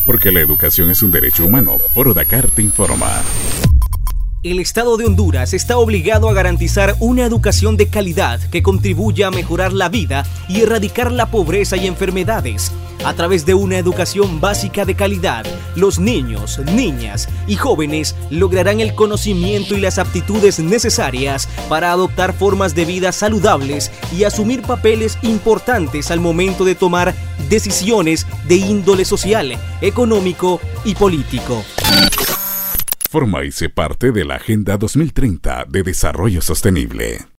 Porque la educación es un derecho humano. Foro Dakar te informa. El Estado de Honduras está obligado a garantizar una educación de calidad que contribuya a mejorar la vida y erradicar la pobreza y enfermedades. A través de una educación básica de calidad, los niños, niñas y jóvenes lograrán el conocimiento y las aptitudes necesarias para adoptar formas de vida saludables y asumir papeles importantes al momento de tomar decisiones de índole social, económico y político. Forma y sé parte de la Agenda 2030 de Desarrollo Sostenible.